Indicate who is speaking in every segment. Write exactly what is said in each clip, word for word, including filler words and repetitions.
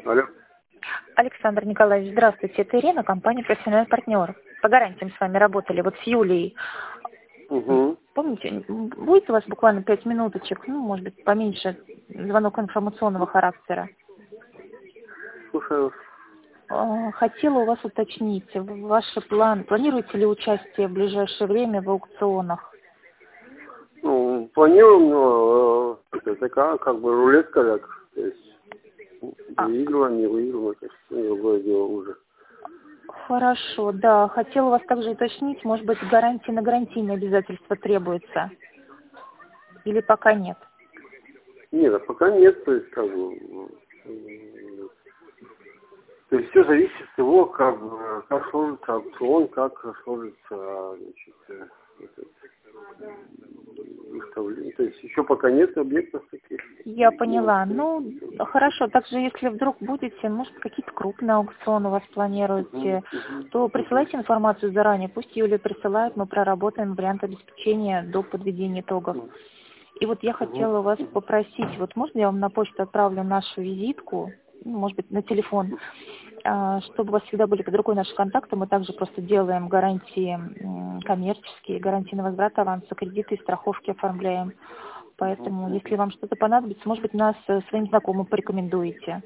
Speaker 1: Алло.
Speaker 2: Александр Николаевич, здравствуйте. Это Ирина, компания «Профессиональный партнер». По гарантиям с вами работали, вот с Юлией.
Speaker 1: Угу.
Speaker 2: Помните, будет у вас буквально пять минуточек, ну, может быть, поменьше, звонок информационного характера?
Speaker 1: Слушаю.
Speaker 2: Э, Хотела у вас уточнить, ваши планы, планируете ли участие в ближайшее время в аукционах?
Speaker 1: Ну, планируем, но э, это такая, как бы рулетка, так. То есть
Speaker 2: А,
Speaker 1: выигрываем, не выигрываем, это всё другое дело уже.
Speaker 2: хорошо, да. Хотела у вас также уточнить, может быть, гарантии на гарантийные обязательства требуется? Или пока нет?
Speaker 1: Нет, а пока нет, то есть как бы. м, То есть все зависит от того, как, бы, как сложится аукцион, как сложится, значит, э, этот, выставление. То есть еще пока нет объектов таких.
Speaker 2: Я
Speaker 1: Ну,
Speaker 2: поняла. Ну, хорошо. Также, если вдруг будете, может, какие-то крупные аукционы у вас
Speaker 1: угу,
Speaker 2: планируете,
Speaker 1: угу,
Speaker 2: то
Speaker 1: угу,
Speaker 2: присылайте информацию заранее. Пусть Юлия присылает, мы проработаем вариант обеспечения до подведения итогов. И вот я
Speaker 1: угу,
Speaker 2: хотела вас
Speaker 1: угу.
Speaker 2: попросить, вот можно я вам на почту отправлю нашу визитку, ну, может быть, на телефон, а, чтобы у вас всегда были под рукой наши контакты. Мы также просто делаем гарантии м, коммерческие, гарантии на возврат аванса, кредиты и страховки оформляем. Поэтому, если вам что-то понадобится, может быть, нас э, своим знакомым порекомендуете.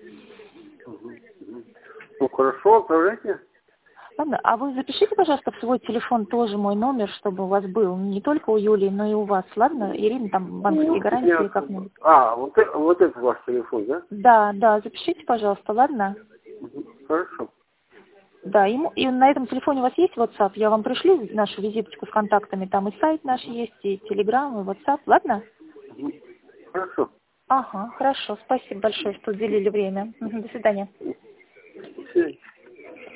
Speaker 1: Ну хорошо, отправляйте.
Speaker 2: Ладно, а вы запишите, пожалуйста, в свой телефон тоже мой номер, чтобы у вас был не только у Юлии, но и у вас. Ладно, Ирина, там банковские
Speaker 1: Ну,
Speaker 2: гарантии
Speaker 1: я
Speaker 2: или
Speaker 1: как бы.
Speaker 2: как-нибудь.
Speaker 1: А, вот, э- вот это ваш телефон, да?
Speaker 2: Да, да, запишите, пожалуйста, ладно?
Speaker 1: Мгм. Хорошо.
Speaker 2: Да, ему, и на этом телефоне у вас есть WhatsApp? Я вам пришлю нашу визиточку с контактами. Там и сайт наш есть, и Telegram, и WhatsApp. Ладно?
Speaker 1: Мгм. Хорошо.
Speaker 2: Ага, хорошо. Спасибо большое, что уделили время. Мгм, до свидания.
Speaker 1: Все.